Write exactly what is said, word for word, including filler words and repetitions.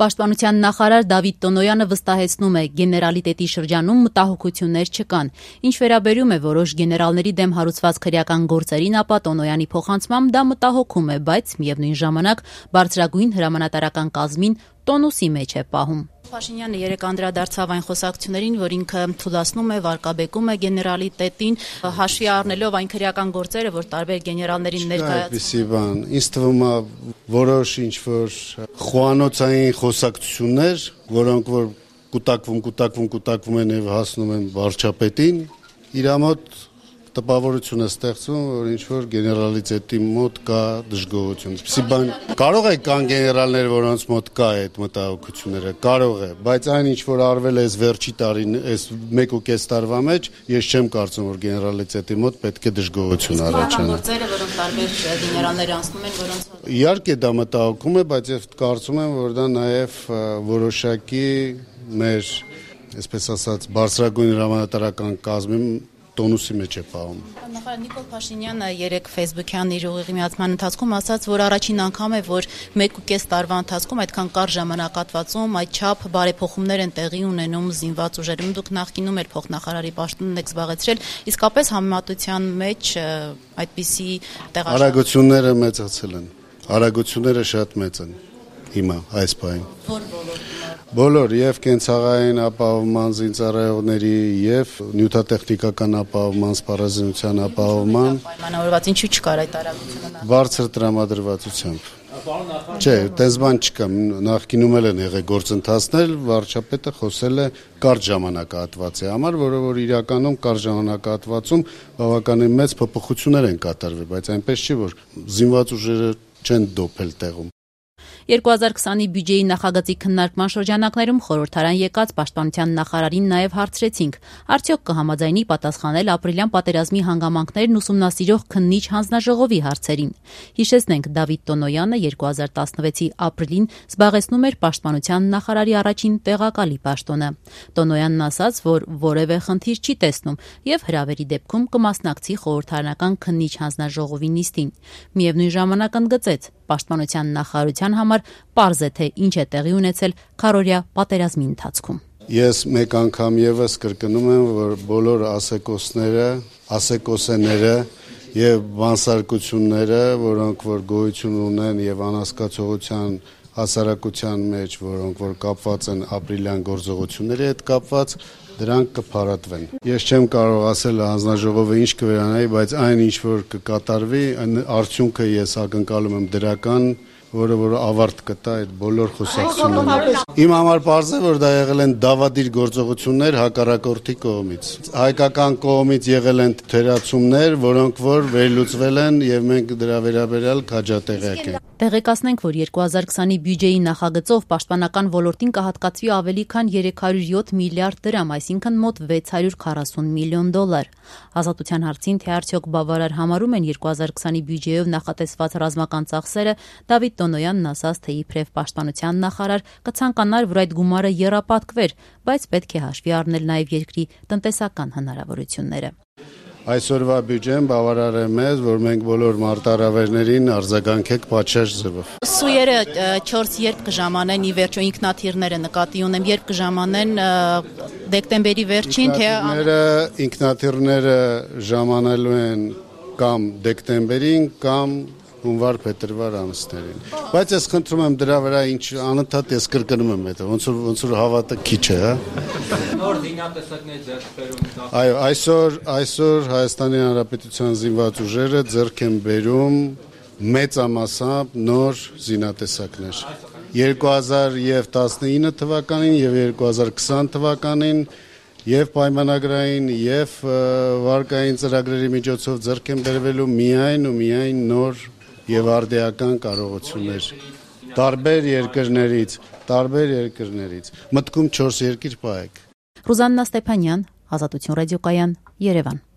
Պաշտպանության նախարար Դավիթ Տոնոյանը վստահեցնում է, գեներալիտետի շրջանում մտահոգություններ չկան։ Ինչ վերաբերում է որոշ գեներալների դեմ հարուցված քրեական գործերին, ապա Տոնոյանի փոխանցմամբ դա մտահոգում է, բայց միևնույն ժամանակ բարձրագույն հրամանատարական կազմին տոնուսի մեջ է պահում։ Փաշինյանը երեկ անդրադարձավ այն խոսակցություններին, որ ինքը թույլատնում է, վարկաբեկում է գեներալիտետին, հաշվի առնելով այն քրեական գործերը, որ տարբեր գեներալներին ներկայացնում։ Ինձ թվում է որոշ ինչ-որ խոհանոցային խոսակցություններ, որոնք որ կուտակվում, կուտակվում, կուտակվում են եւ հասնում են վարչապետին, իր մոտ տպավորություն է ստեղծվում, որ ինչ-որ գեներալիտետի մոտ կա դժգոհություն։ Այսպիսի բան կարող է կան գեներալներ, որոնց մոտ կա այդ մտահոգությունները, կարող է, բայց այն ինչ որ արվել է այս վերջի տարին, այս մեկ ու կես տարվա մեջ, ես չեմ կարծում, որ գեներալիտետի մոտ պետք է դժգոհություն առաջանա։ Գործերը, որոնք տարբեր գեներալները անցնում են, որոնց Իհարկե դա մտահոգում է, բայց ես կարծում եմ, որ դա նաև որոշակի մեր, այսպես ասած, բարձրագույն հրամանատարական կազմի տոնուսի մեջ է պահում։ Նախարար Նիկոլ Փաշինյանը երեկ Facebook-յան իր ուղիղ միացման ընթացքում ասաց, որ առաջին անգամ է, որ մեկ ու կես տարվա ընթացքում այդքան կարճ ժամանակահատվածում այդչափ բարեփոխումներ են տեղի ունենում զինված ուժերում։ Դուք նախկինում էր փոխնախարարի պաշտոնն եք զբաղեցրել, իսկապես համեմատության մեջ այդպիսի տեղաշարժ Արագությունները մեծացել են։ Արագությունները շատ մեծ են հիմա այս պահին։ Որ բոլոր Բոլոր եւ կենցաղային ապահովման զինծառայողների եւ նյութատեխնիկական ապահովման, սպառազինության ապահովման պայմանավորված ինչու չկար այդ արագությունը բարձր տրամադրվածությամբ։ Չէ, այդպես բան չկա, նախկինում էլ են եղել գործընթացներ, վարչապետը խոսել է կարճ ժամանակահատվածի համար, որը որ իրականում կարճ ժամանակահատվածում բավականին մեծ փոփոխություններ են կատարվել, բայց այնպես չի, որ զինված ուժերը չեն դոփել տեղում։ երկու հազար քսանի բյուջեի նախագծի քննարկման շրջանակներում խորհրդարան եկած պաշտպանության նախարարին նաև հարցրեցինք, արդյոք կհամաձայնի պատասխանել ապրիլյան պատերազմի հանգամանքներն ուսումնասիրող քննիչ հանձնաժողովի հարցերին։ Հիշեցնենք, Դավիթ Տոնոյանը երկու հազար տասնվեցի ապրիլին զբաղեցնում էր պաշտպանության նախարարի առաջին տեղակալի պաշտոնը։ Տոնոյանն ասաց, որ որևէ խնդիր չի տեսնում եւ հրավերի դեպքում կմասնակցի խորհրդարանական քննիչ հանձնաժողովի նիստին։ Միևնույն ժամանակ ընդգծեց, պաշտպանության նախարարության համար պարզ է, թե ինչ է տեղի ունեցել քառօրյա պատերազմի ընթացքում։ Ես մեկ անգամ եւս կրկնում եմ, որ բոլոր ասեկոսները, ասեկոսեները եւ բանսարկությունները, որոնք որ գոյություն ունեն եւ անհասկացողության հասարակության մեջ, որոնք որ կապված են ապրիլյան գործողությունների հետ կապված, դրանք կփարատվեն։ Ես չեմ կարող ասել հանձնաժողովը ինչ կվերանայի, բայց այն ինչ որ կկատարվի, արդյունքը ես ակնկալում եմ դրական, որը որ ավարտ կտա այդ բոլոր խոսակցությունները։ Իմ համար պարզ է, որ դա եղել են դավադիր գործողություններ հակառակորդի կողմից։ Հայկական կողմից եղել են թերացումներ, որոնք որ վերլուծվել են եւ մենք դրա վերաբերյալ քաջատեղյակ ենք։ Տեղեկացնենք, որ երկու հազար քսանի բյուջեի նախագծով պաշտպանական ոլորտին կհատկացվի ավելի քան երեք հարյուր յոթ միլիարդ դրամ, այսինքն մոտ վեց հարյուր քառասուն միլիոն դոլար։ Ազատության հարցին, թե արդյոք բավարար համարում են երկու հազար քսանի բյուջեով նախատեսված ռազմական ծախսերը, Դավիթ Տոնոյանն ասաց, թե իբրև պաշտպանության նախարար կցանկանար, որ այդ գումարը եռապատկվեր, բայց պետք է հաշվի առնել նաև երկրի տնտեսական հնարավորությունները։ Այսօրվա բյուջեն բավարար է մեզ, որ մենք բոլոր մարտահրավերներին արձագանքենք պատշաճ ձևով։ Սույերը չորս երբ կժամանեն, ի վերջո ինքնաթիռները նկատի ունեմ, երբ կժամանեն դեկտեմբերի վերջին, թե ինքնաթիռները ժամանելու են կամ դեկտեմբերին, կամ հունվար փետրվար ամիսներին։ Բայց ես խնդրում եմ դրա վրա ինչ անընդհատ ես կրկնում եմ այդ, ոնց որ ոնց որ հավատը քիչ է, հա։ Նոր զինատեսակներ ձեռքբերում։ Այո, այսօր այսօր Հայաստանի Հանրապետության զինված ուժերը ձեռք են բերում մեծամասամբ նոր զինատեսակներ։ երկու հազար տասնինը թվականին եւ երկու հազար քսան թվականին եւ պայմանագրային եւ վարկային ծրագրերի միջոցով ձեռք են բերվելու միայն ու միայն նոր եւ արդիական կարողություններ տարբեր երկրներից, տարբեր երկրներից։ Մտքում չորս երկիր պահեք։ Ռուզաննա Ստեփանյան, Ազատություն ռադիոկայան, Երևան։